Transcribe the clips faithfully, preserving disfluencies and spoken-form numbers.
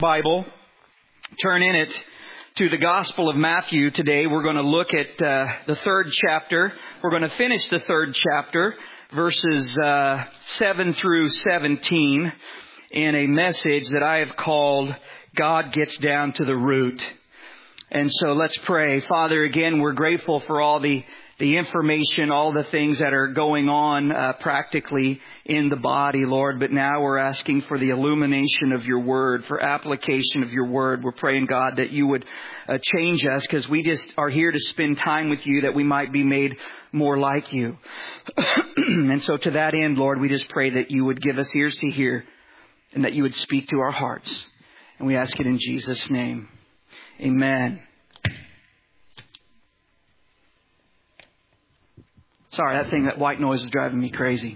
Bible, turn in it to the Gospel of Matthew today. We're going to look at uh, the third chapter. We're going to finish the third chapter, verses uh, seven through seventeen, in a message that I have called God Gets Down to the Root. And so let's pray. Father, again, we're grateful for all the the information, all the things that are going on uh, practically in the body, Lord. But now we're asking for the illumination of your word, for application of your word. We're praying, God, that you would uh, change us, because we just are here to spend time with you, that we might be made more like you. And so to that end, Lord, we just pray that you would give us ears to hear and that you would speak to our hearts. And we ask it in Jesus' name. Amen. Sorry, that thing, that white noise is driving me crazy.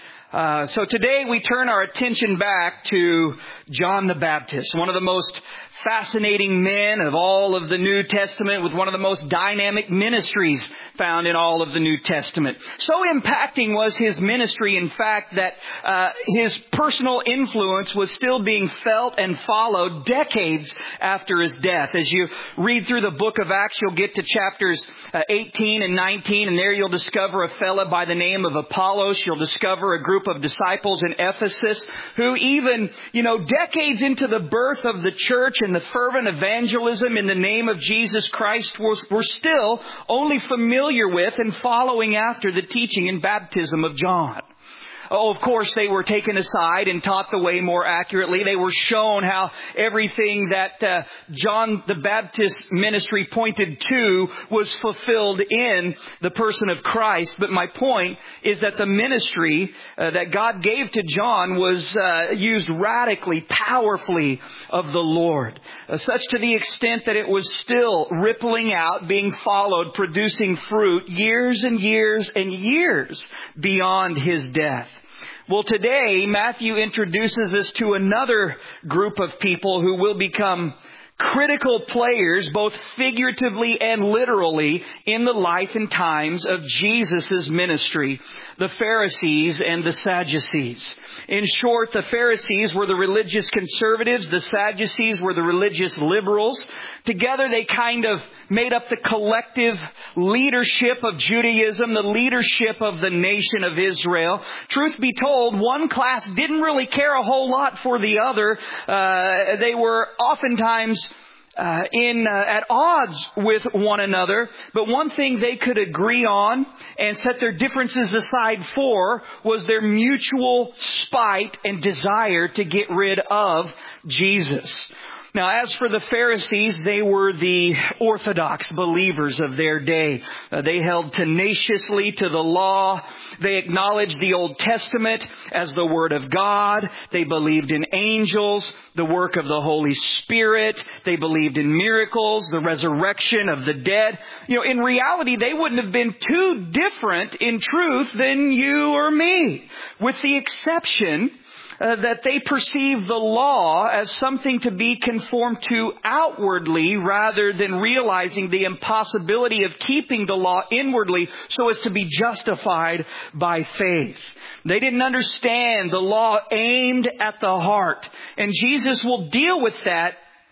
Uh, so today we turn our attention back to John the Baptist, one of the most fascinating men of all of the New Testament, with one of the most dynamic ministries found in all of the New Testament. So impacting was his ministry, in fact, that uh, his personal influence was still being felt and followed decades after his death. As you read through the book of Acts, you'll get to chapters uh, eighteen and nineteen, and there you'll discover a fella by the name of Apollos. You'll discover a group of disciples in Ephesus who, even, you know, decades into the birth of the church and the fervent evangelism in the name of Jesus Christ, were, were still only familiar with and following after the teaching and baptism of John. Oh, of course, they were taken aside and taught the way more accurately. They were shown how everything that uh, John the Baptist ministry pointed to was fulfilled in the person of Christ. But my point is that the ministry uh, that God gave to John was uh, used radically, powerfully of the Lord, uh, such to the extent that it was still rippling out, being followed, producing fruit years and years and years beyond his death. Well, today, Matthew introduces us to another group of people who will become critical players, both figuratively and literally, in the life and times of Jesus' ministry, the Pharisees and the Sadducees. In short, the Pharisees were the religious conservatives. The Sadducees were the religious liberals. Together, they kind of made up the collective leadership of Judaism, the leadership of the nation of Israel. Truth be told, one class didn't really care a whole lot for the other. Uh, they were oftentimes Uh, in uh, at odds with one another, but one thing they could agree on and set their differences aside for was their mutual spite and desire to get rid of Jesus. Now, as for the Pharisees, they were the orthodox believers of their day. Uh, they held tenaciously to the law. They acknowledged the Old Testament as the Word of God. They believed in angels, the work of the Holy Spirit. They believed in miracles, the resurrection of the dead. You know, in reality, they wouldn't have been too different in truth than you or me, with the exception Uh, that they perceive the law as something to be conformed to outwardly, rather than realizing the impossibility of keeping the law inwardly so as to be justified by faith. They didn't understand the law aimed at the heart. And Jesus will deal with that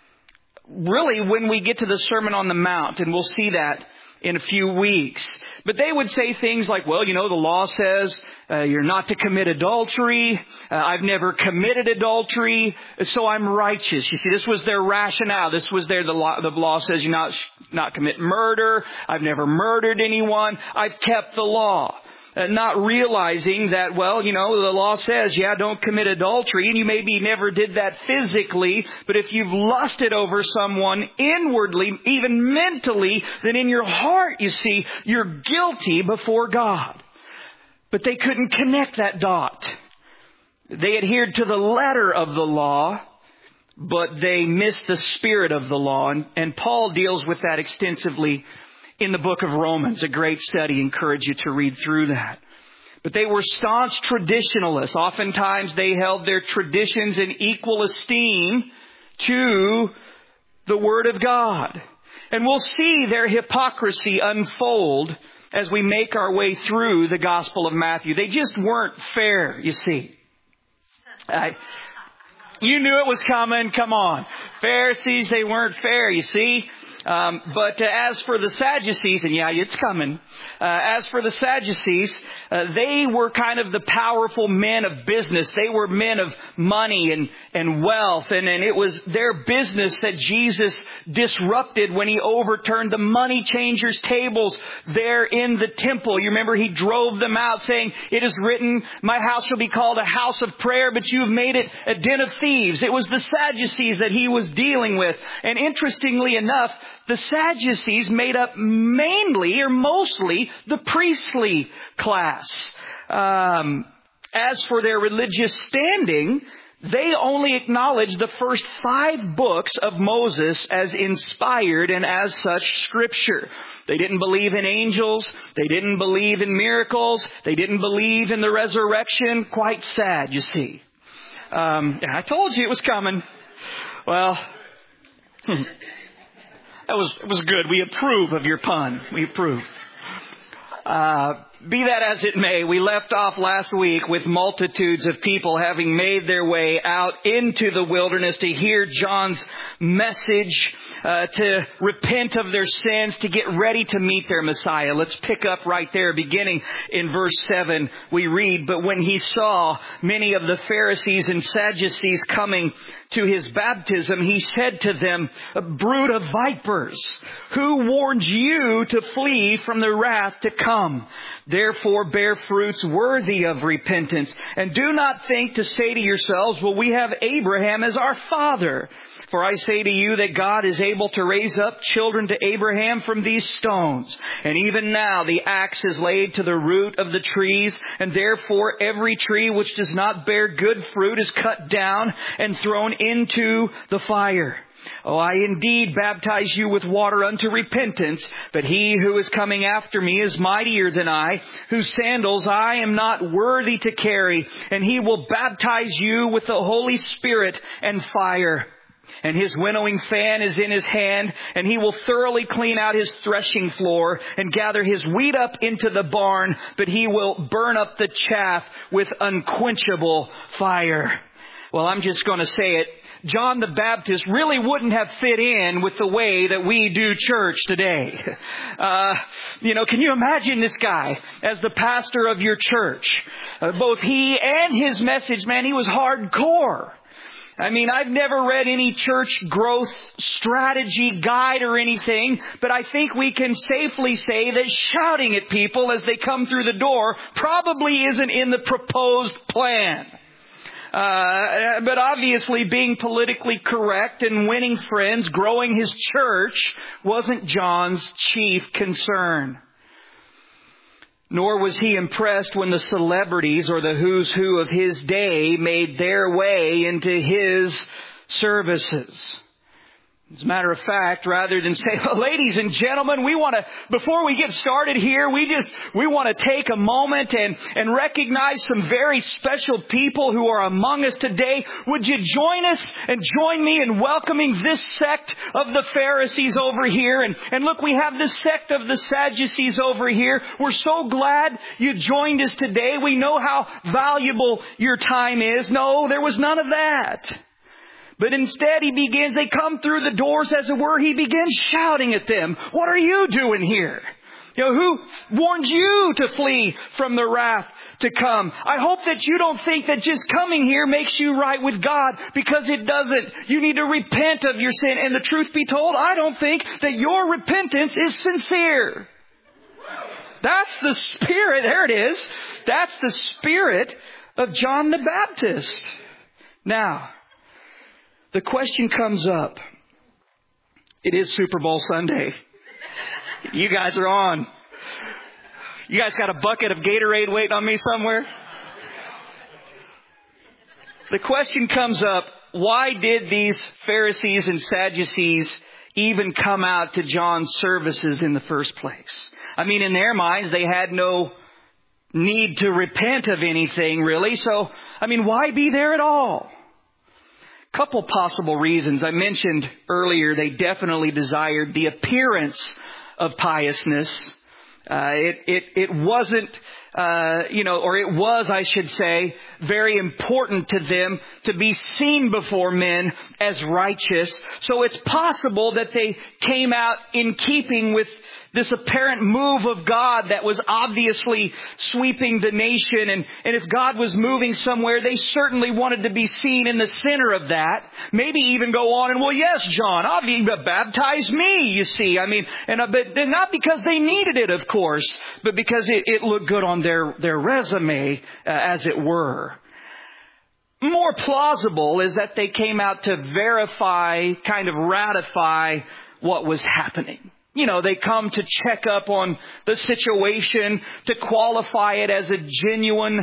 really when we get to the Sermon on the Mount, and we'll see that in a few weeks. But they would say things like, well, you know, the law says uh, you're not to commit adultery. Uh, I've never committed adultery, so I'm righteous. You see, this was their rationale. This was their, the law, the law says you not, not commit murder. I've never murdered anyone. I've kept the law. Uh, not realizing that, well, you know, the law says, yeah, don't commit adultery. And you maybe never did that physically. But if you've lusted over someone inwardly, even mentally, then in your heart, you see, you're guilty before God. But they couldn't connect that dot. They adhered to the letter of the law, but they missed the spirit of the law. And, and Paul deals with that extensively in the book of Romans. A great study. Encourage you to read through that. But they were staunch traditionalists. Oftentimes they held their traditions in equal esteem to the Word of God. And we'll see their hypocrisy unfold as we make our way through the Gospel of Matthew. They just weren't fair, you see. I, You knew it was coming. Come on. Pharisees, they weren't fair, you see. Um, but uh, as for the Sadducees, and yeah, it's coming. Uh, as for the Sadducees, uh, they were kind of the powerful men of business. They were men of money and, and wealth. And, and it was their business that Jesus disrupted when he overturned the money changers' tables there in the temple. You remember he drove them out saying, "It is written, my house shall be called a house of prayer, but you have made it a den of thieves." It was the Sadducees that he was dealing with. And interestingly enough, the Sadducees made up mainly or mostly the priestly class. Um, as for their religious standing, they only acknowledged the first five books of Moses as inspired and as such Scripture. They didn't believe in angels. They didn't believe in miracles. They didn't believe in the resurrection. Quite sad, you see. Um, I told you it was coming. Well... Hmm. That was, it was good. We approve of your pun. We approve. Uh, be that as it may, we left off last week with multitudes of people having made their way out into the wilderness to hear John's message, uh, to repent of their sins, to get ready to meet their Messiah. Let's pick up right there, beginning in verse seven. We read, "But when he saw many of the Pharisees and Sadducees coming to his baptism, he said to them, 'A brood of vipers, who warned you to flee from the wrath to come? Therefore bear fruits worthy of repentance. And do not think to say to yourselves, well, we have Abraham as our father. For I say to you that God is able to raise up children to Abraham from these stones. And even now the axe is laid to the root of the trees, and therefore every tree which does not bear good fruit is cut down and thrown into the fire. Oh, I indeed baptize you with water unto repentance, but he who is coming after me is mightier than I, whose sandals I am not worthy to carry, and he will baptize you with the Holy Spirit and fire. And his winnowing fan is in his hand, and he will thoroughly clean out his threshing floor and gather his wheat up into the barn, but he will burn up the chaff with unquenchable fire.'" Well, I'm just going to say it. John the Baptist really wouldn't have fit in with the way that we do church today. Uh, you know, can you imagine this guy as the pastor of your church? Uh, both he and his message, man, he was hardcore. I mean, I've never read any church growth strategy guide or anything, but I think we can safely say that shouting at people as they come through the door probably isn't in the proposed plan. Uh, but obviously being politically correct and winning friends, growing his church wasn't John's chief concern. Nor was he impressed when the celebrities or the who's who of his day made their way into his services. As a matter of fact, rather than say, well, ladies and gentlemen, we want to, before we get started here, we just, we want to take a moment and, and recognize some very special people who are among us today. Would you join us and join me in welcoming this sect of the Pharisees over here? And, and look, we have this sect of the Sadducees over here. We're so glad you joined us today. We know how valuable your time is. No, there was none of that. But instead he begins, they come through the doors as it were, he begins shouting at them. What are you doing here? You know, who warned you to flee from the wrath to come? I hope that you don't think that just coming here makes you right with God, because it doesn't. You need to repent of your sin. And the truth be told, I don't think that your repentance is sincere. That's the spirit. There it is. That's the spirit of John the Baptist. Now, the question comes up. It is Super Bowl Sunday. You guys are on. You guys got a bucket of Gatorade waiting on me somewhere? The question comes up, why did these Pharisees and Sadducees even come out to John's services in the first place? I mean, in their minds, they had no need to repent of anything, really. So, I mean, why be there at all? Couple possible reasons. I mentioned earlier they definitely desired the appearance of piousness. Uh, it, it, it wasn't uh, you know, or it was, I should say, very important to them to be seen before men as righteous. So it's possible that they came out in keeping with this apparent move of God that was obviously sweeping the nation. And, and if God was moving somewhere, they certainly wanted to be seen in the center of that. Maybe even go on and, well, yes, John, obviously baptize me, you see. I mean, and uh, but not because they needed it, of course, but because it, it looked good on their, their resume, uh, as it were. More plausible is that they came out to verify, kind of ratify what was happening. You know, they come to check up on the situation, to qualify it as a genuine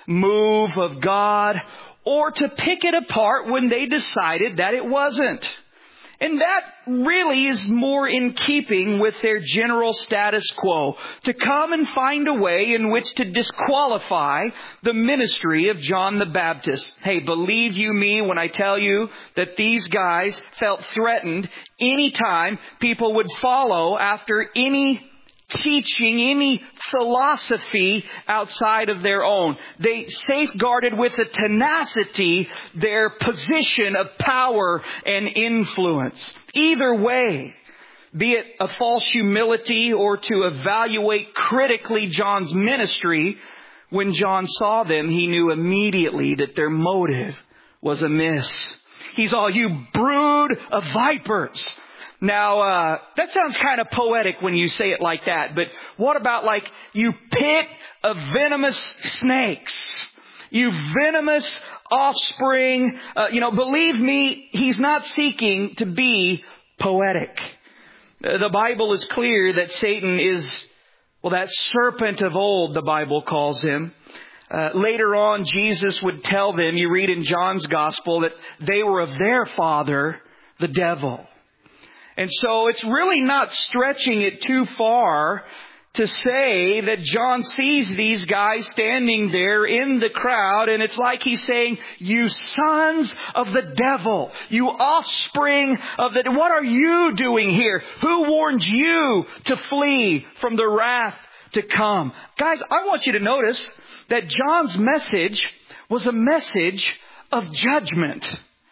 move of God, or to pick it apart when they decided that it wasn't. And that really is more in keeping with their general status quo, to come and find a way in which to disqualify the ministry of John the Baptist. Hey, believe you me when I tell you that these guys felt threatened anytime people would follow after any teaching, any philosophy outside of their own. They safeguarded with a tenacity their position of power and influence. Either way, be it a false humility or to evaluate critically John's ministry, when John saw them, he knew immediately that their motive was amiss. He's all, you brood of vipers. Now, uh, that sounds kind of poetic when you say it like that, but what about like, you pit of venomous snakes, you venomous offspring? Uh, you know, believe me, he's not seeking to be poetic. Uh, the Bible is clear that Satan is, well, that serpent of old, the Bible calls him. Uh, later on, Jesus would tell them, you read in John's Gospel, that they were of their father, the devil. And so it's really not stretching it too far to say that John sees these guys standing there in the crowd, and it's like he's saying, you sons of the devil, you offspring of the, what are you doing here? Who warned you to flee from the wrath to come? Guys, I want you to notice that John's message was a message of judgment.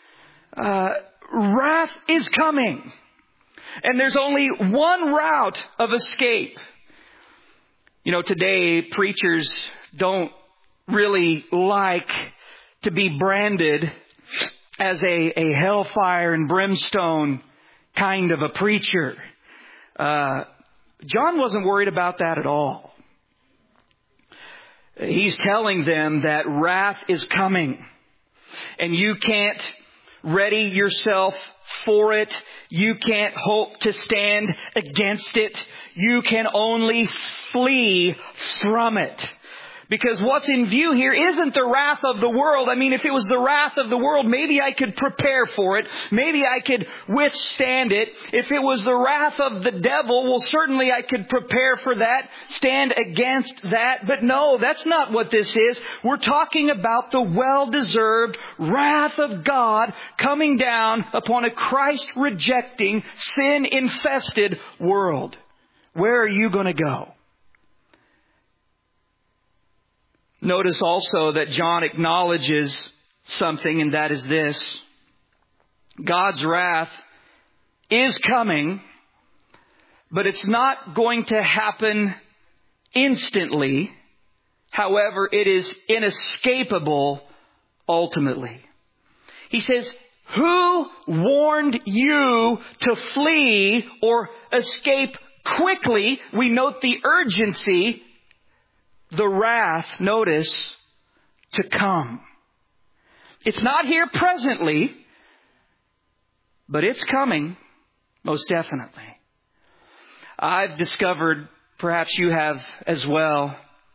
Uh, wrath is coming. And there's only one route of escape. You know, today preachers don't really like to be branded as a, a hellfire and brimstone kind of a preacher. Uh, John wasn't worried about that at all. He's telling them that wrath is coming, and you can't ready yourself for it. You can't hope to stand against it. You can only flee from it. Because what's in view here isn't the wrath of the world. I mean, if it was the wrath of the world, maybe I could prepare for it. Maybe I could withstand it. If it was the wrath of the devil, well, certainly I could prepare for that, stand against that. But no, that's not what this is. We're talking about the well-deserved wrath of God coming down upon a Christ-rejecting, sin-infested world. Where are you going to go? Notice also that John acknowledges something, and that is this. God's wrath is coming, but it's not going to happen instantly. However, it is inescapable ultimately. He says, who warned you to flee or escape quickly? We note the urgency. The wrath, notice, to come. It's not here presently, but it's coming, most definitely. I've discovered, perhaps you have as well,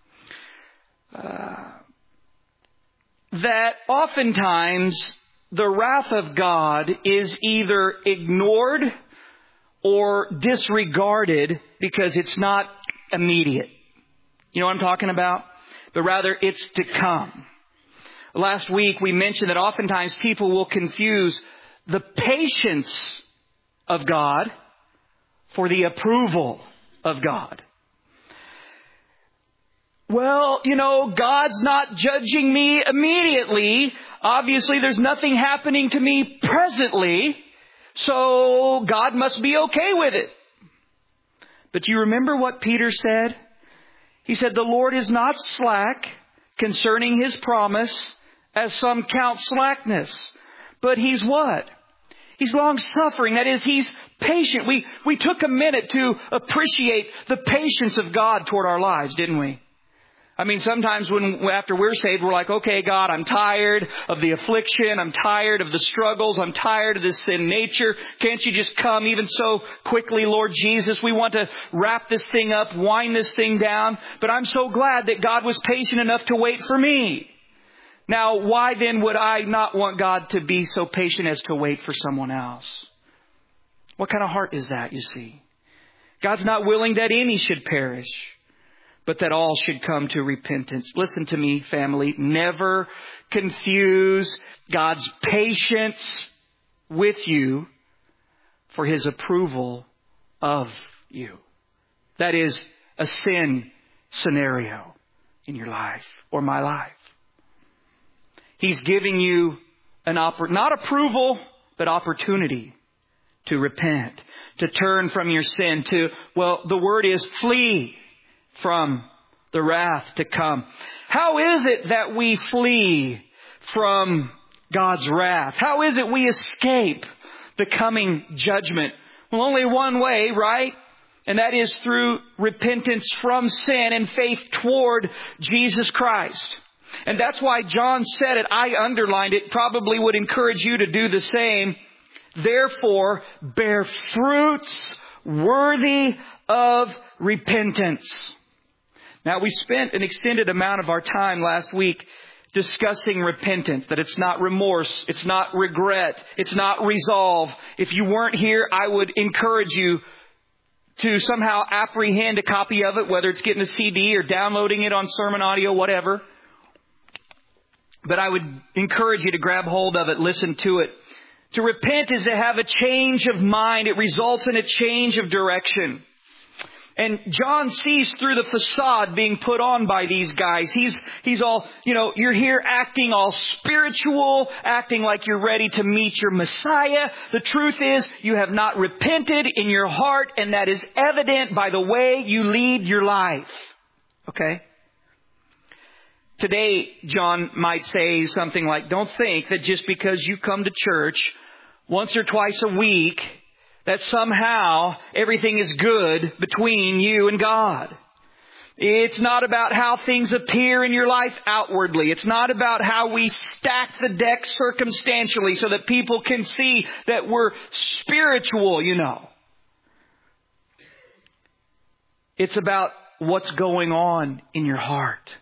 uh, that oftentimes the wrath of God is either ignored or disregarded because it's not immediate. You know what I'm talking about? But rather, it's to come. Last week, we mentioned that oftentimes people will confuse the patience of God for the approval of God. well, you know, God's not judging me immediately. Obviously, there's nothing happening to me presently. So God must be okay with it. But you remember what Peter said? He said, the Lord is not slack concerning His promise, as some count slackness. But He's what? He's long-suffering. That is, He's patient. We, we took a minute to appreciate the patience of God toward our lives, didn't we? I mean, sometimes when, after we're saved, we're like, okay, God, I'm tired of the affliction. I'm tired of the struggles. I'm tired of this sin nature. Can't you just come even so quickly, Lord Jesus? We want to wrap this thing up, wind this thing down. But I'm so glad that God was patient enough to wait for me. Now, why then would I not want God to be so patient as to wait for someone else? What kind of heart is that, you see? God's not willing that any should perish, but that all should come to repentance. Listen to me, family. Never confuse God's patience with you for His approval of you. That is a sin scenario in your life or my life. He's giving you an oppor- not approval, but opportunity to repent, to turn from your sin, to, well, the word is flee from the wrath to come. How is it that we flee from God's wrath? How is it we escape the coming judgment? Well, only one way, right? And that is through repentance from sin and faith toward Jesus Christ. And that's why John said it. I underlined it. Probably would encourage you to do the same. Therefore, bear fruits worthy of repentance. Now, we spent an extended amount of our time last week discussing repentance, that it's not remorse, it's not regret, it's not resolve. If you weren't here, I would encourage you to somehow apprehend a copy of it, whether it's getting a C D or downloading it on sermon audio, whatever. But I would encourage you to grab hold of it, listen to it. To repent is to have a change of mind. It results in a change of direction. And John sees through the facade being put on by these guys. He's, he's all, you know, you're here acting all spiritual, acting like you're ready to meet your Messiah. The truth is you have not repented in your heart, and that is evident by the way you lead your life. Okay? Today, John might say something like, don't think that just because you come to church once or twice a week, that somehow everything is good between you and God. It's not about how things appear in your life outwardly. It's not about how we stack the deck circumstantially so that people can see that we're spiritual, you know. It's about what's going on in your heart.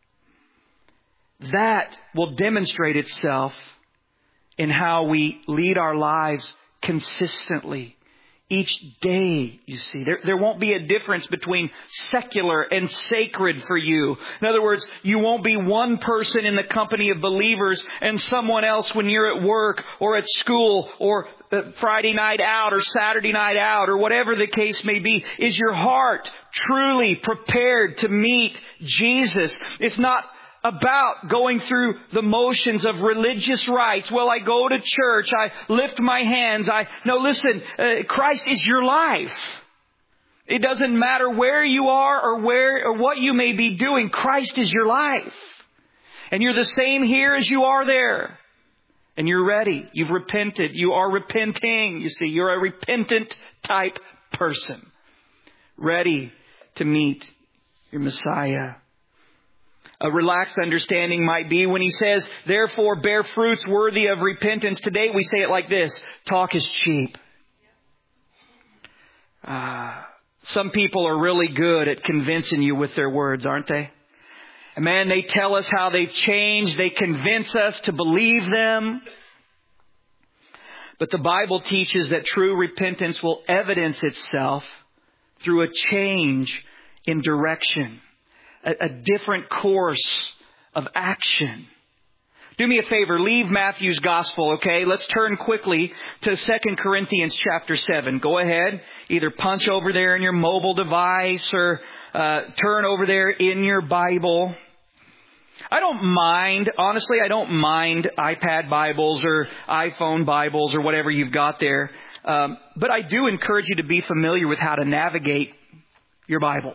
That will demonstrate itself in how we lead our lives consistently. Each day, you see, there, there won't be a difference between secular and sacred for you. In other words, you won't be one person in the company of believers and someone else when you're at work or at school or Friday night out or Saturday night out or whatever the case may be. Is your heart truly prepared to meet Jesus? It's not about going through the motions of religious rites. Well, I go to church. I lift my hands. I no, listen, uh, Christ is your life. It doesn't matter where you are or where or what you may be doing. Christ is your life. And you're the same here as you are there. And you're ready. You've repented. You are repenting. You see, you're a repentant type person. Ready to meet your Messiah. A relaxed understanding might be when he says, therefore bear fruits worthy of repentance. Today we say it like this, talk is cheap. Uh, some people are really good at convincing you with their words, aren't they? And man, they tell us how they've changed. They convince us to believe them. But the Bible teaches that true repentance will evidence itself through a change in direction. A different course of action. Do me a favor, leave Matthew's Gospel, okay? Let's turn quickly to Second Corinthians chapter seven. Go ahead, either punch over there in your mobile device or uh, turn over there in your Bible. I don't mind, honestly, I don't mind iPad Bibles or iPhone Bibles or whatever you've got there. Um, but I do encourage you to be familiar with how to navigate your Bible.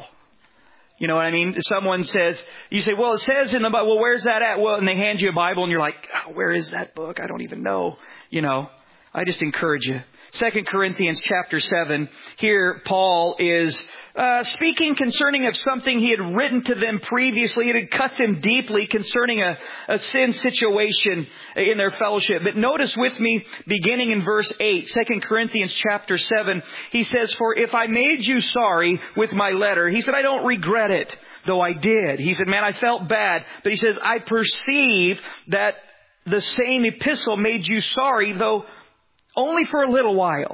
You know what I mean? Someone says, you say, well, it says in the Bible, well, where's that at? Well, and they hand you a Bible and you're like, oh, where is that book? I don't even know. You know, I just encourage you. Second Corinthians chapter seven. Here, Paul is uh, speaking concerning of something he had written to them previously. It had cut them deeply concerning a, a sin situation in their fellowship. But notice with me, beginning in verse eight, Second Corinthians chapter seven, he says, for if I made you sorry with my letter, he said, I don't regret it, though I did. He said, man, I felt bad. But he says, I perceive that the same epistle made you sorry, though only for a little while.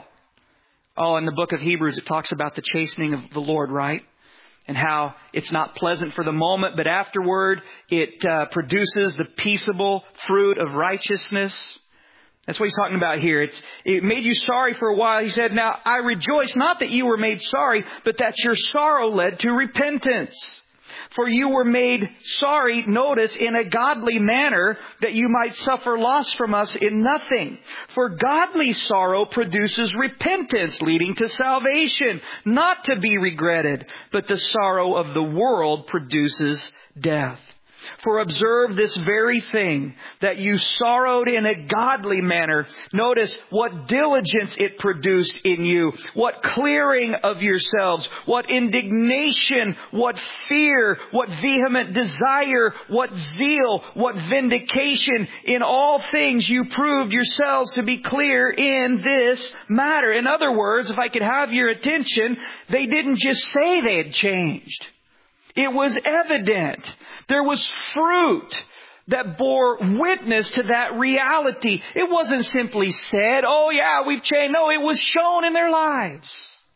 Oh, in the book of Hebrews, it talks about the chastening of the Lord, right? And how it's not pleasant for the moment, but afterward it uh, produces the peaceable fruit of righteousness. That's what he's talking about here. It's, it made you sorry for a while. He said, now I rejoice not that you were made sorry, but that your sorrow led to repentance. For you were made sorry, notice, in a godly manner, that you might suffer loss from us in nothing. For godly sorrow produces repentance, leading to salvation, not to be regretted. But the sorrow of the world produces death. For observe this very thing, that you sorrowed in a godly manner. Notice what diligence it produced in you, what clearing of yourselves, what indignation, what fear, what vehement desire, what zeal, what vindication. In all things you proved yourselves to be clear in this matter. In other words, if I could have your attention, they didn't just say they had changed. It was evident. There was fruit that bore witness to that reality. It wasn't simply said, oh yeah, we've changed. No, it was shown in their lives.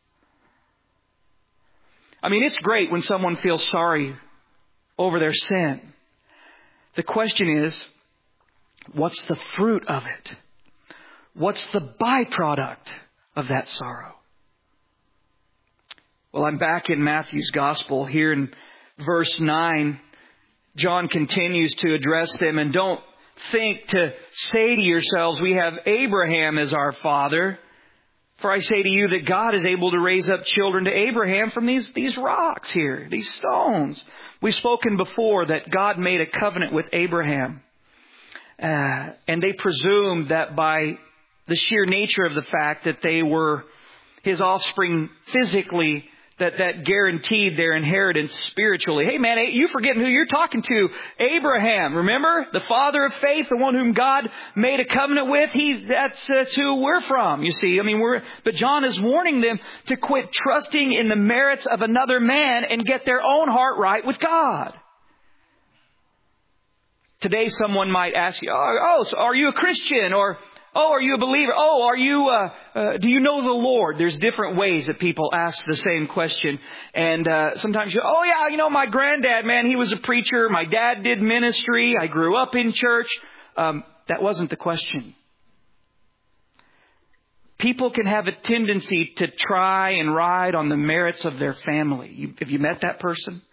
I mean, it's great when someone feels sorry over their sin. The question is, what's the fruit of it? What's the byproduct of that sorrow? Well, I'm back in Matthew's Gospel here in verse nine. John continues to address them, and don't think to say to yourselves, we have Abraham as our father. For I say to you that God is able to raise up children to Abraham from these, these rocks here, these stones. We've spoken before that God made a covenant with Abraham. Uh, and they presumed that by the sheer nature of the fact that they were his offspring physically, that that guaranteed their inheritance spiritually. Hey man, you forgetting who you're talking to. Abraham, remember? The father of faith, the one whom God made a covenant with. He, that's, that's who we're from, you see. I mean, we're, but John is warning them to quit trusting in the merits of another man and get their own heart right with God. Today someone might ask you, oh, so are you a Christian? Or, oh, are you a believer? Oh, are you, uh, uh, do you know the Lord? There's different ways that people ask the same question. And, uh, sometimes you, oh yeah, you know, my granddad, man, he was a preacher. My dad did ministry. I grew up in church. Um, that wasn't the question. People can have a tendency to try and ride on the merits of their family. You, have you met that person?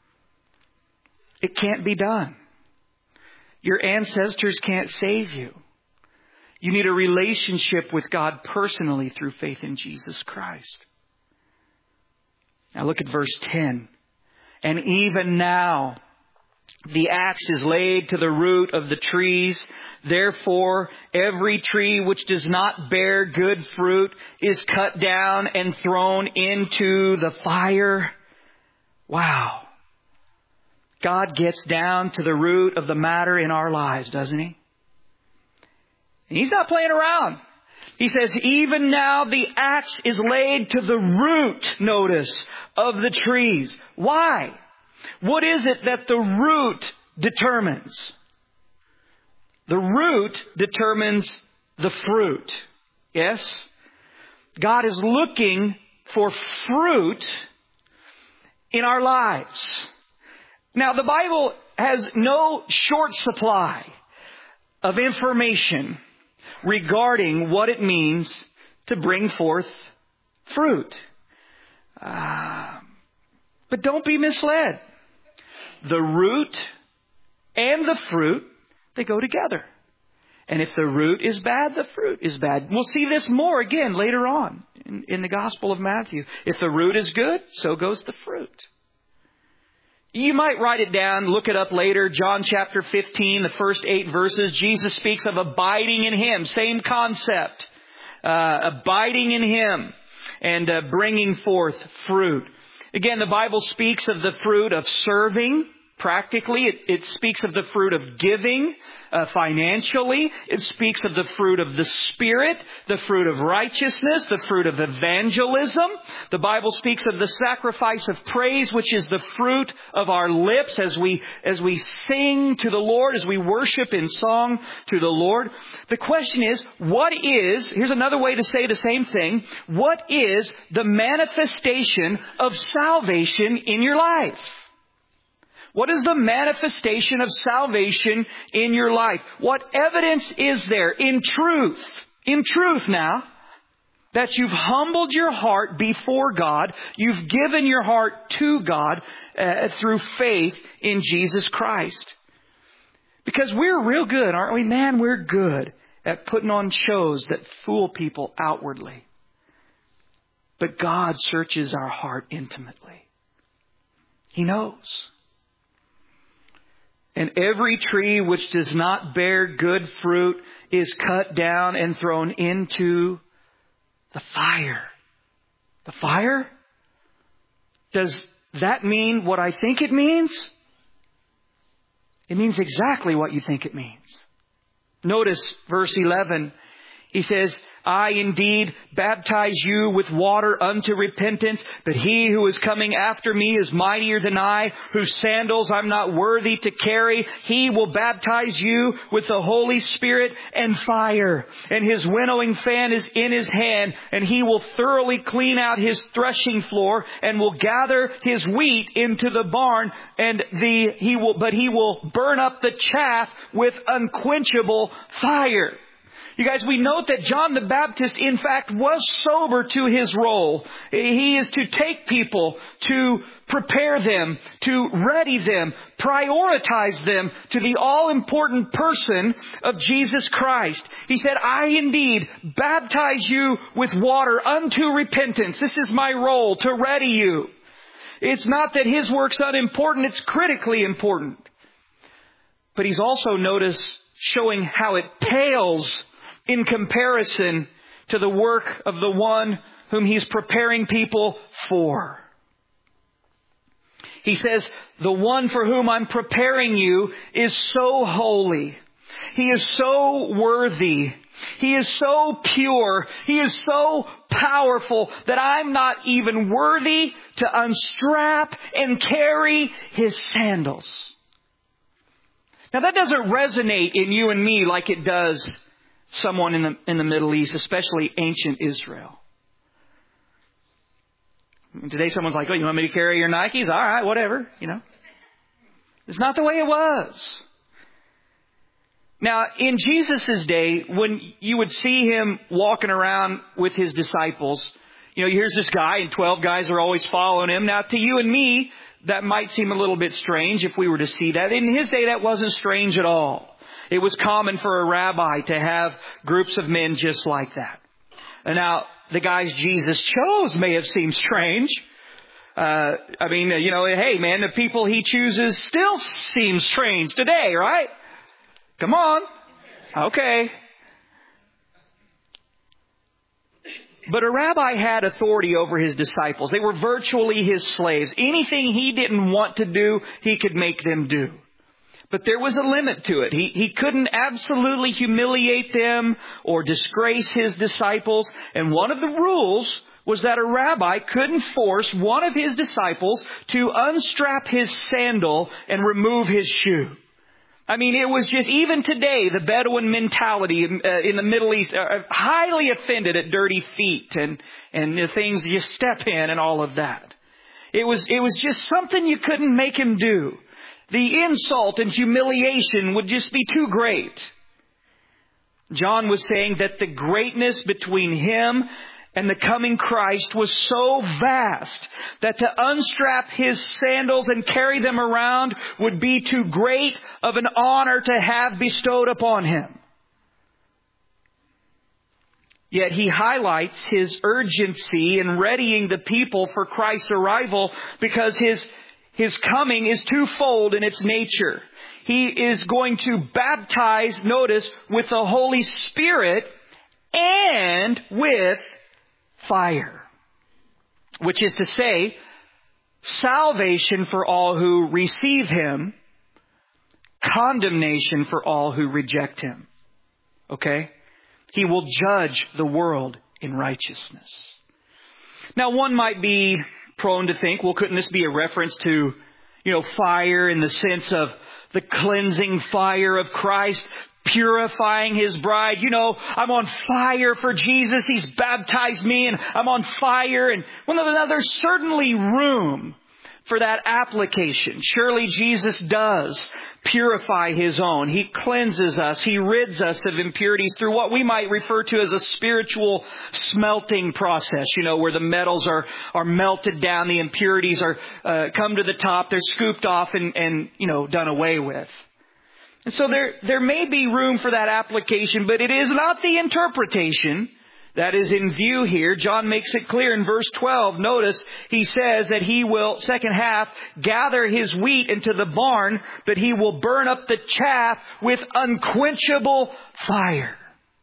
It can't be done. Your ancestors can't save you. You need a relationship with God personally through faith in Jesus Christ. Now look at verse ten. And even now, the axe is laid to the root of the trees. Therefore, every tree which does not bear good fruit is cut down and thrown into the fire. Wow. God gets down to the root of the matter in our lives, doesn't He? And He's not playing around. He says, even now the axe is laid to the root, notice, of the trees. Why? What is it that the root determines? The root determines the fruit. Yes? God is looking for fruit in our lives. Now, the Bible has no short supply of information regarding what it means to bring forth fruit. Uh, but don't be misled. The root and the fruit, they go together. And if the root is bad, the fruit is bad. We'll see this more again later on in, in the Gospel of Matthew. If the root is good, so goes the fruit. You might write it down, look it up later. John chapter fifteen, the first eight verses, Jesus speaks of abiding in Him. Same concept. Uh, abiding in Him and uh, bringing forth fruit. Again, the Bible speaks of the fruit of serving. Practically, it, it speaks of the fruit of giving uh, financially. It speaks of the fruit of the Spirit, the fruit of righteousness, the fruit of evangelism. The Bible speaks of the sacrifice of praise, which is the fruit of our lips as we as we sing to the Lord, as we worship in song to the Lord. The question is, what is, here's another way to say the same thing, what is the manifestation of salvation in your life? What is the manifestation of salvation in your life? What evidence is there in truth, in truth now, that you've humbled your heart before God, you've given your heart to God uh, through faith in Jesus Christ? Because we're real good, aren't we? Man, we're good at putting on shows that fool people outwardly. But God searches our heart intimately. He knows. And every tree which does not bear good fruit is cut down and thrown into the fire. The fire? Does that mean what I think it means? It means exactly what you think it means. Notice verse eleven. He says, I indeed baptize you with water unto repentance, but he who is coming after me is mightier than I, whose sandals I'm not worthy to carry. He will baptize you with the Holy Spirit and fire. And his winnowing fan is in his hand, and he will thoroughly clean out his threshing floor, and will gather his wheat into the barn, and the he will but he will burn up the chaff with unquenchable fire. You guys, we note that John the Baptist, in fact, was sober to his role. He is to take people, to prepare them, to ready them, prioritize them to the all-important person of Jesus Christ. He said, I indeed baptize you with water unto repentance. This is my role, to ready you. It's not that his work's unimportant, it's critically important. But he's also, notice, showing how it pales in comparison to the work of the one whom he's preparing people for. He says, the one for whom I'm preparing you is so holy. He is so worthy. He is so pure. He is so powerful that I'm not even worthy to unstrap and carry his sandals. Now that doesn't resonate in you and me like it does someone in the in the Middle East, especially ancient Israel. Today someone's like, oh, you want me to carry your Nikes? All right, whatever, you know. It's not the way it was. Now, in Jesus' day, when you would see him walking around with his disciples, you know, here's this guy and twelve guys are always following him. Now, to you and me, that might seem a little bit strange if we were to see that. In his day, that wasn't strange at all. It was common for a rabbi to have groups of men just like that. And now, the guys Jesus chose may have seemed strange. Uh, I mean, you know, hey, man, the people he chooses still seem strange today, right? Come on. Okay. But a rabbi had authority over his disciples. They were virtually his slaves. Anything he didn't want to do, he could make them do. But there was a limit to it. He, he couldn't absolutely humiliate them or disgrace his disciples. And one of the rules was that a rabbi couldn't force one of his disciples to unstrap his sandal and remove his shoe. I mean, it was just, even today, the Bedouin mentality in, uh, in the Middle East are highly offended at dirty feet and, and the things you step in and all of that. It was, it was just something you couldn't make him do. The insult and humiliation would just be too great. John was saying that the greatness between him and the coming Christ was so vast that to unstrap his sandals and carry them around would be too great of an honor to have bestowed upon him. Yet he highlights his urgency in readying the people for Christ's arrival because his, his coming is twofold in its nature. He is going to baptize, notice, with the Holy Spirit and with fire. Which is to say, salvation for all who receive Him, condemnation for all who reject Him. Okay? He will judge the world in righteousness. Now, one might be prone to think, well, couldn't this be a reference to, you know, fire in the sense of the cleansing fire of Christ, purifying His bride? You know, I'm on fire for Jesus. He's baptized me and I'm on fire. And well, now there's certainly room for that application. Surely Jesus does purify His own. He cleanses us. He rids us of impurities through what we might refer to as a spiritual smelting process. You know, where the metals are, are melted down. The impurities are, uh, come to the top. They're scooped off and, and, you know, done away with. And so there, there may be room for that application, but it is not the interpretation that is in view here. John makes it clear in verse twelve. Notice he says that he will, second half, gather his wheat into the barn, but he will burn up the chaff with unquenchable fire.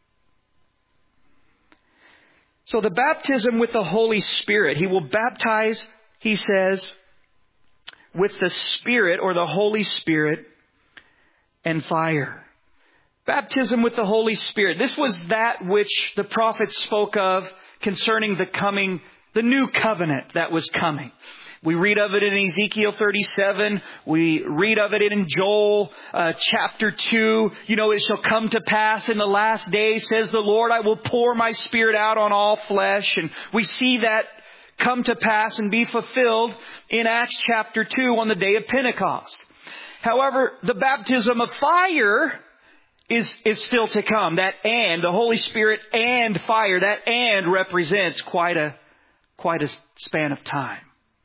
So the baptism with the Holy Spirit, He will baptize, he says, with the Spirit or the Holy Spirit and fire. Baptism with the Holy Spirit. This was that which the prophets spoke of concerning the coming, the new covenant that was coming. We read of it in Ezekiel thirty-seven. We read of it in Joel uh, chapter two. You know, it shall come to pass in the last days, says the Lord, I will pour my Spirit out on all flesh. And we see that come to pass and be fulfilled in Acts chapter two on the day of Pentecost. However, the baptism of fire is, is still to come. That and, the Holy Spirit and fire, that and represents quite a, quite a span of time.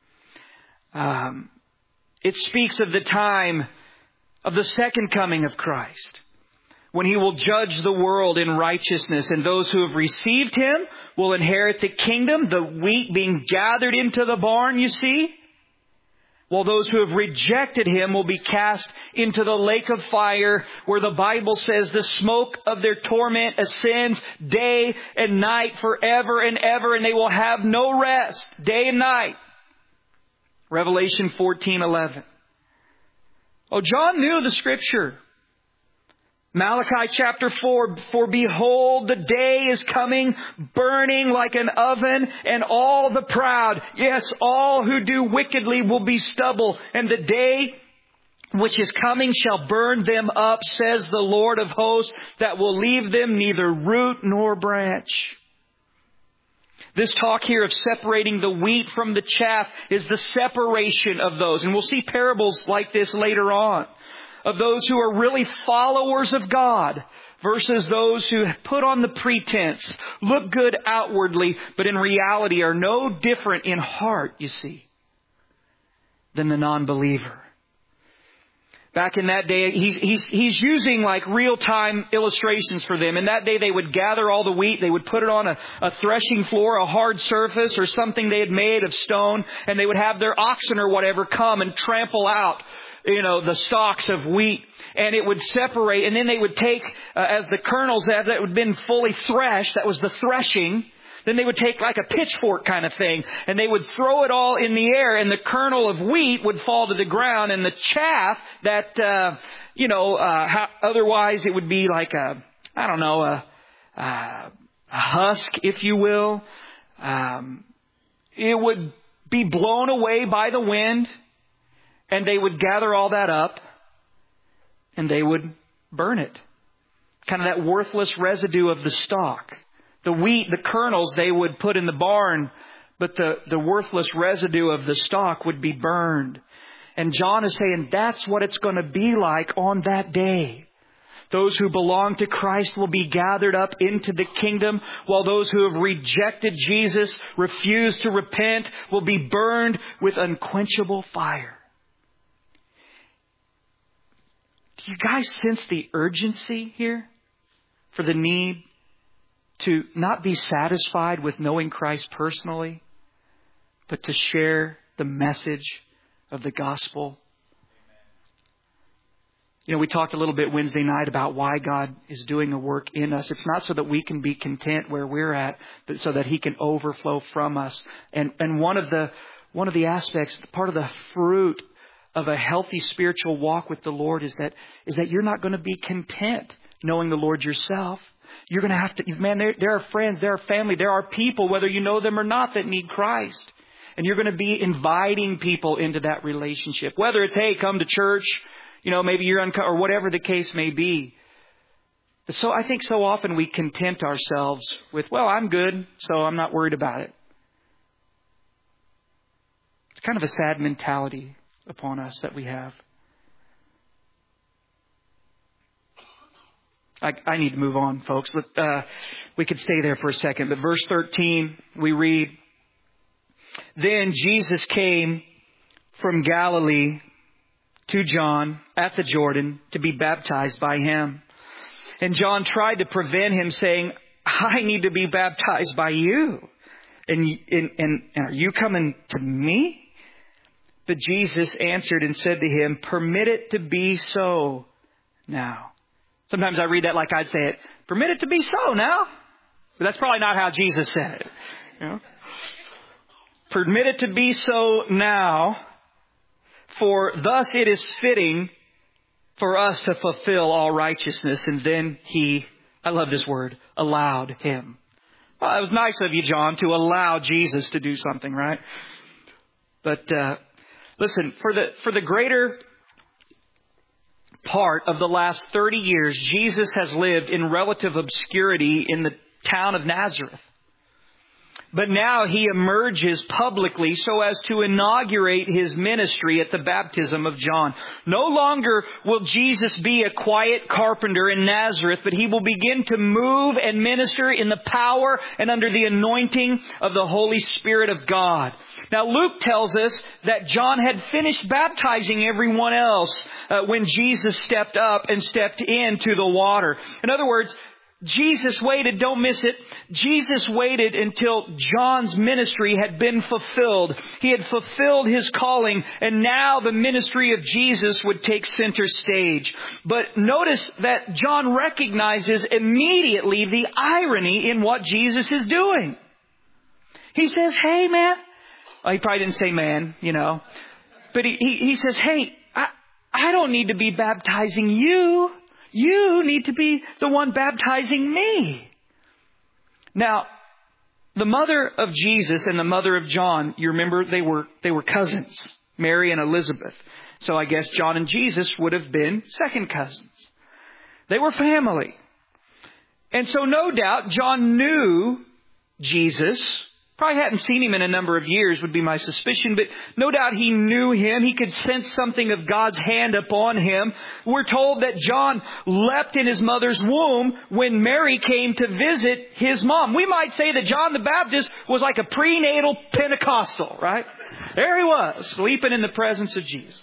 Um, it speaks of the time of the second coming of Christ, when He will judge the world in righteousness, and those who have received Him will inherit the kingdom, the wheat being gathered into the barn, you see. While those who have rejected Him will be cast into the lake of fire, where the Bible says the smoke of their torment ascends day and night forever and ever, and they will have no rest day and night. Revelation fourteen eleven. Oh, John knew the Scripture. Malachi chapter four, for behold, the day is coming, burning like an oven, and all the proud, yes, all who do wickedly will be stubble, and the day which is coming shall burn them up, says the Lord of hosts, that will leave them neither root nor branch. This talk here of separating the wheat from the chaff is the separation of those, and we'll see parables like this later on, of those who are really followers of God versus those who put on the pretense, look good outwardly, but in reality are no different in heart, you see, than the non-believer. Back in that day, he's, he's, he's using like real-time illustrations for them. In that day, they would gather all the wheat. They would put it on a, a threshing floor, a hard surface, or something they had made of stone. And they would have their oxen or whatever come and trample out, you know, the stalks of wheat. And it would separate. And then they would take, uh, as the kernels, as it had been fully threshed, that was the threshing. Then they would take like a pitchfork kind of thing, and they would throw it all in the air, and the kernel of wheat would fall to the ground, and the chaff that, uh, you know, uh, how, otherwise it would be like a, I don't know, a, a husk, if you will. Um, it would be blown away by the wind, and they would gather all that up, and they would burn it. Kind of that worthless residue of the stalk. The wheat, the kernels, they would put in the barn, but the, the worthless residue of the stalk would be burned. And John is saying that's what it's going to be like on that day. Those who belong to Christ will be gathered up into the kingdom, while those who have rejected Jesus, refused to repent, will be burned with unquenchable fire. Do you guys sense the urgency here for the need to not be satisfied with knowing Christ personally, but to share the message of the gospel? You know, we talked a little bit Wednesday night about why God is doing a work in us. It's not so that we can be content where we're at, but so that He can overflow from us. And and one of the one of the aspects, part of the fruit of a healthy spiritual walk with the Lord is that is that you're not going to be content knowing the Lord yourself. You're going to have to, man, there, there are friends, there are family, there are people, whether you know them or not, that need Christ. And you're going to be inviting people into that relationship. Whether it's, hey, come to church. You know, maybe you're unco- or whatever the case may be. So I think so often we content ourselves with, well, I'm good, so I'm not worried about it. It's kind of a sad mentality upon us that we have. I, I need to move on, folks. Let, uh, we could stay there for a second. But verse thirteen, we read, Then Jesus came from Galilee to John at the Jordan to be baptized by him. And John tried to prevent him, saying, I need to be baptized by you. And, and, and are you coming to me? But Jesus answered and said to him, Permit it to be so now. Sometimes I read that like I'd say it, permit it to be so now. But that's probably not how Jesus said it. You know? Permit it to be so now. For thus it is fitting for us to fulfill all righteousness. And then he, I love this word, allowed him. Well, it was nice of you, John, to allow Jesus to do something, right? But uh, listen, for the for the greater part of the last thirty years, Jesus has lived in relative obscurity in the town of Nazareth. But now he emerges publicly so as to inaugurate his ministry at the baptism of John. No longer will Jesus be a quiet carpenter in Nazareth, but he will begin to move and minister in the power and under the anointing of the Holy Spirit of God. Now Luke tells us that John had finished baptizing everyone else uh, when Jesus stepped up and stepped into the water. In other words, Jesus waited, don't miss it. Jesus waited until John's ministry had been fulfilled. He had fulfilled his calling, and now the ministry of Jesus would take center stage. But notice that John recognizes immediately the irony in what Jesus is doing. He says, hey man, well, he probably didn't say man, you know, but he, he, he says, hey, I, I don't need to be baptizing you. You need to be the one baptizing me. Now, the mother of Jesus and the mother of John, you remember they were they were cousins, Mary and Elizabeth. So I guess John and Jesus would have been second cousins. They were family. And so no doubt John knew Jesus. Probably hadn't seen him in a number of years would be my suspicion, but no doubt he knew him. He could sense something of God's hand upon him. We're told that John leapt in his mother's womb when Mary came to visit his mom. We might say that John the Baptist was like a prenatal Pentecostal, right? There he was, sleeping in the presence of Jesus.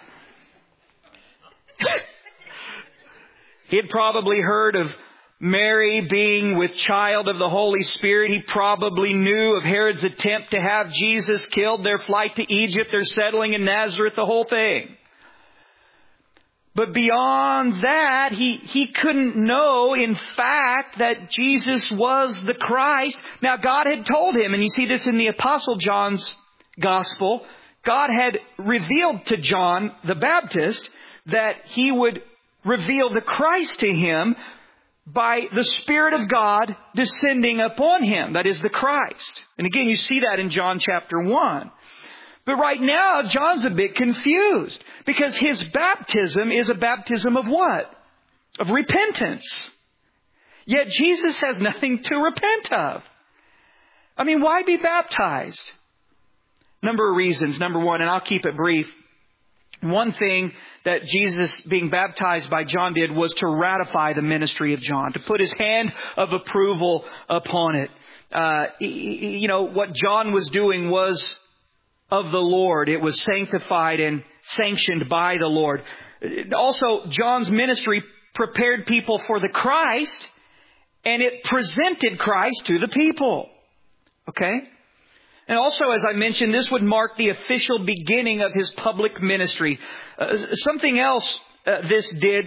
He had probably heard of Mary being with child of the Holy Spirit. He probably knew of Herod's attempt to have Jesus killed, their flight to Egypt, their settling in Nazareth, the whole thing. But beyond that, he, he couldn't know, in fact, that Jesus was the Christ. Now, God had told him, and you see this in the Apostle John's Gospel, God had revealed to John the Baptist that he would reveal the Christ to him by the Spirit of God descending upon him. That is the Christ. And again, you see that in John chapter one. But right now, John's a bit confused because his baptism is a baptism of what? Of repentance. Yet Jesus has nothing to repent of. I mean, why be baptized? Number of reasons. Number one, and I'll keep it brief. One thing that Jesus, being baptized by John, did was to ratify the ministry of John, to put his hand of approval upon it. Uh, you know, what John was doing was of the Lord. It was sanctified and sanctioned by the Lord. Also, John's ministry prepared people for the Christ, and it presented Christ to the people. Okay? And also, as I mentioned, this would mark the official beginning of his public ministry. Uh, something else uh, this did,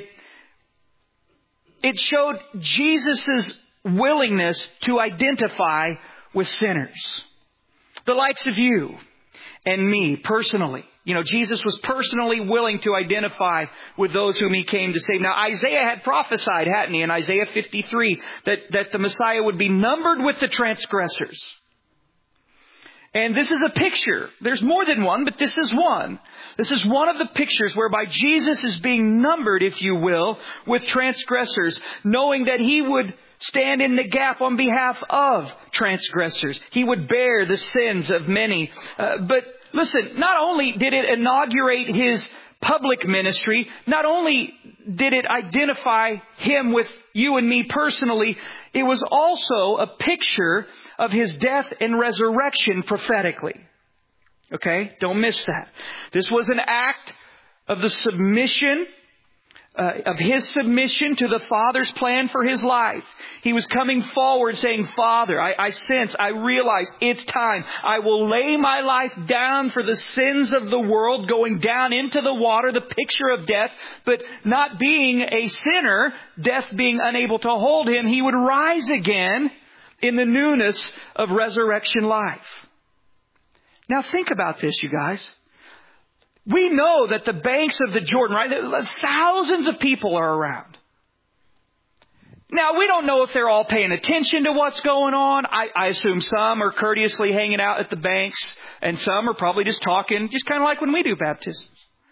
it showed Jesus' willingness to identify with sinners. The likes of you and me personally. You know, Jesus was personally willing to identify with those whom he came to save. Now, Isaiah had prophesied, hadn't he, in Isaiah fifty-three, that, that the Messiah would be numbered with the transgressors. And this is a picture. There's more than one, but this is one. This is one of the pictures whereby Jesus is being numbered, if you will, with transgressors, knowing that he would stand in the gap on behalf of transgressors. He would bear the sins of many. Uh, but listen, not only did it inaugurate his public ministry, not only did it identify him with you and me personally, it was also a picture of his death and resurrection prophetically. Okay? Don't miss that. This was an act of the submission, uh, of his submission to the Father's plan for his life. He was coming forward saying, Father, I, I sense, I realize it's time. I will lay my life down for the sins of the world, going down into the water, the picture of death, but not being a sinner, death being unable to hold him, he would rise again in the newness of resurrection life. Now think about this, you guys. We know that the banks of the Jordan, right? Thousands of people are around. Now, we don't know if they're all paying attention to what's going on. I, I assume some are courteously hanging out at the banks, and some are probably just talking, just kind of like when we do baptisms.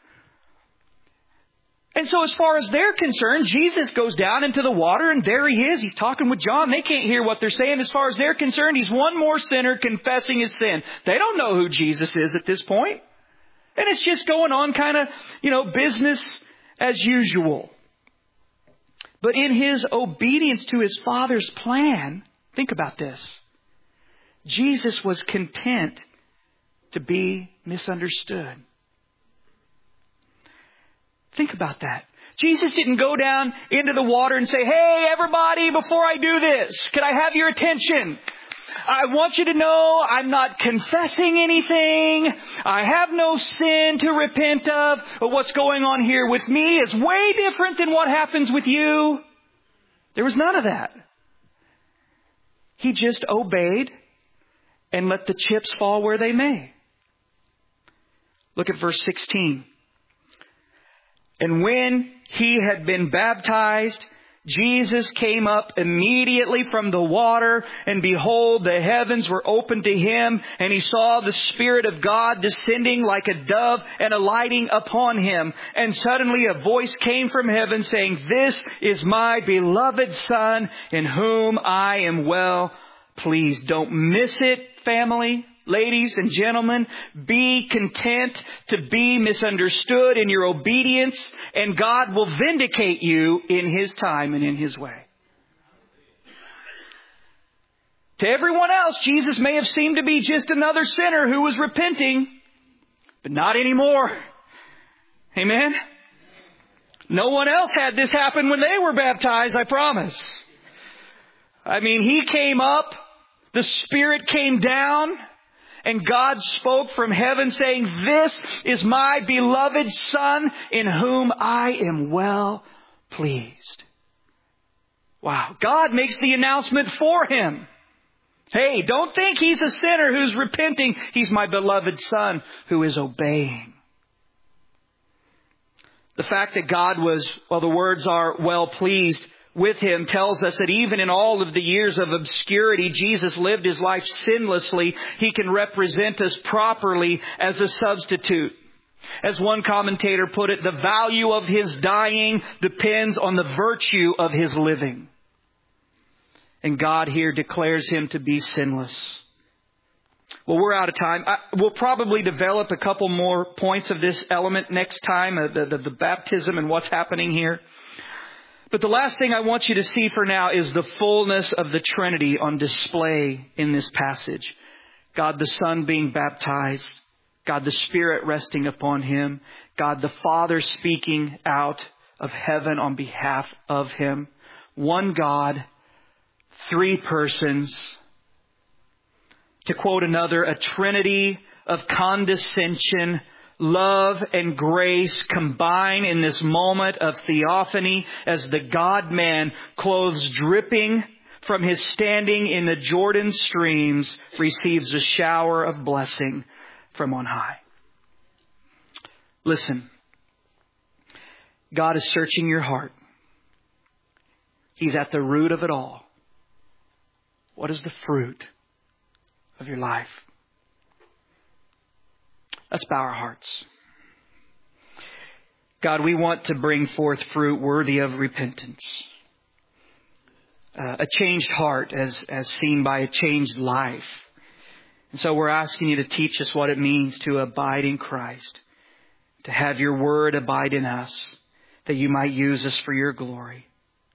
And so as far as they're concerned, Jesus goes down into the water, and there he is. He's talking with John. They can't hear what they're saying. As far as they're concerned, he's one more sinner confessing his sin. They don't know who Jesus is at this point. And it's just going on kind of, you know, business as usual. But in his obedience to his Father's plan, think about this. Jesus was content to be misunderstood. Think about that. Jesus didn't go down into the water and say, hey, everybody, before I do this, can I have your attention? I want you to know I'm not confessing anything. I have no sin to repent of. But what's going on here with me is way different than what happens with you. There was none of that. He just obeyed and let the chips fall where they may. Look at verse sixteen. And when he had been baptized, Jesus came up immediately from the water, and behold, the heavens were opened to him, and he saw the Spirit of God descending like a dove and alighting upon him. And suddenly a voice came from heaven saying, this is my beloved Son, in whom I am well pleased. Don't miss it, family. Ladies and gentlemen, be content to be misunderstood in your obedience, and God will vindicate you in his time and in his way. To everyone else, Jesus may have seemed to be just another sinner who was repenting, but not anymore. Amen? No one else had this happen when they were baptized, I promise. I mean, he came up, the Spirit came down, and God spoke from heaven saying, this is my beloved Son in whom I am well pleased. Wow. God makes the announcement for him. Hey, don't think he's a sinner who's repenting. He's my beloved Son who is obeying. The fact that God was, well, the words are well pleased with him tells us that even in all of the years of obscurity, Jesus lived his life sinlessly. He can represent us properly as a substitute. As one commentator put it, the value of his dying depends on the virtue of his living. And God here declares him to be sinless. Well, we're out of time. I, we'll probably develop a couple more points of this element next time, uh, the, the, the baptism and what's happening here. But the last thing I want you to see for now is the fullness of the Trinity on display in this passage. God the Son being baptized, God the Spirit resting upon Him, God the Father speaking out of heaven on behalf of Him. One God, three persons. To quote another, a trinity of condescension, love, and grace combine in this moment of theophany as the God-man, clothes dripping from His standing in the Jordan streams, receives a shower of blessing from on high. Listen, God is searching your heart. He's at the root of it all. What is the fruit of your life? Let's bow our hearts. God, we want to bring forth fruit worthy of repentance. Uh, a changed heart as, as seen by a changed life. And so we're asking you to teach us what it means to abide in Christ. To have your word abide in us. That you might use us for your glory.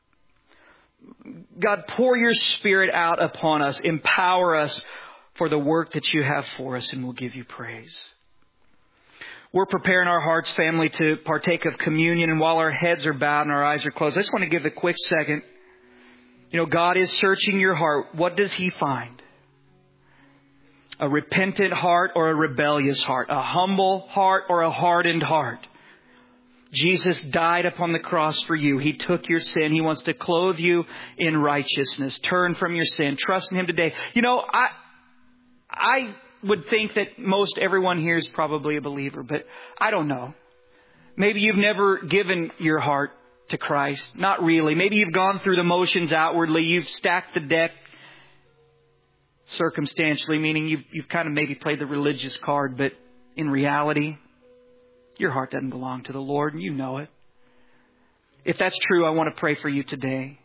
God, pour your Spirit out upon us. Empower us for the work that you have for us, and we'll give you praise. We're preparing our hearts, family, to partake of communion, and while our heads are bowed and our eyes are closed, I just want to give a quick second. You know, God is searching your heart. What does He find? A repentant heart or a rebellious heart? A humble heart or a hardened heart? Jesus died upon the cross for you. He took your sin. He wants to clothe you in righteousness. Turn from your sin. Trust in Him today. You know, I I would think that most everyone here is probably a believer, but I don't know. Maybe you've never given your heart to Christ. Not really. Maybe you've gone through the motions outwardly. You've stacked the deck circumstantially, meaning you've, you've kind of maybe played the religious card, but in reality, your heart doesn't belong to the Lord, and you know it. If that's true, I want to pray for you today.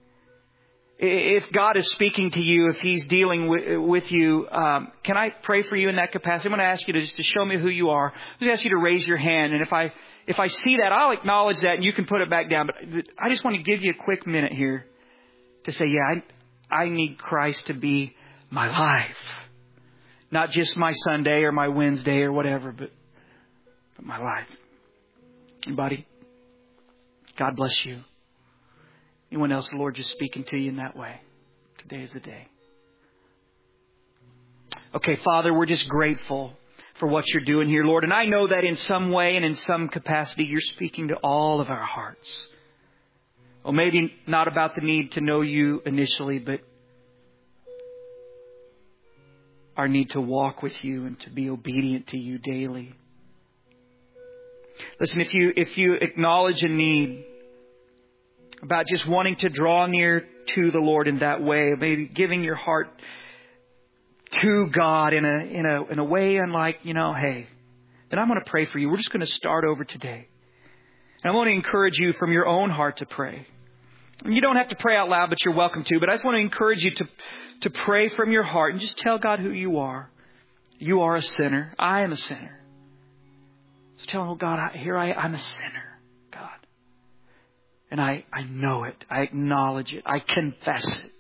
If God is speaking to you, if He's dealing with, with you, um, can I pray for you in that capacity? I'm going to ask you to just to show me who you are. I'm going to ask you to raise your hand, and if I if I see that, I'll acknowledge that, and you can put it back down. But I just want to give you a quick minute here to say, yeah, I, I need Christ to be my life, not just my Sunday or my Wednesday or whatever, but but my life. Anybody? God bless you. Anyone else, the Lord just speaking to you in that way? Today is the day. Okay, Father, we're just grateful for what you're doing here, Lord. And I know that in some way and in some capacity, you're speaking to all of our hearts. Well, maybe not about the need to know you initially, but our need to walk with you and to be obedient to you daily. Listen, if you if you acknowledge a need about just wanting to draw near to the Lord in that way, maybe giving your heart to God in a in a in a way unlike, you know, hey, then I'm going to pray for you. We're just going to start over today. And I want to encourage you from your own heart to pray. And you don't have to pray out loud, but you're welcome to. But I just want to encourage you to to pray from your heart and just tell God who you are. You are a sinner. I am a sinner. So tell Him, oh God, I, here I I'm a sinner, God. And I, I know it. I acknowledge it. I confess it.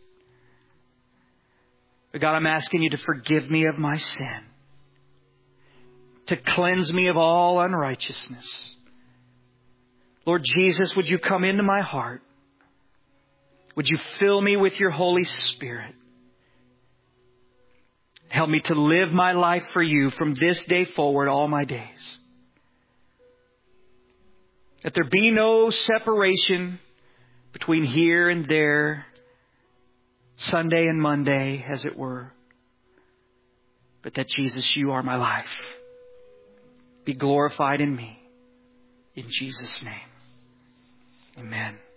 But God, I'm asking you to forgive me of my sin. To cleanse me of all unrighteousness. Lord Jesus, would you come into my heart? Would you fill me with your Holy Spirit? Help me to live my life for you from this day forward all my days. That there be no separation between here and there, Sunday and Monday, as it were. But that, Jesus, you are my life. Be glorified in me. In Jesus' name. Amen.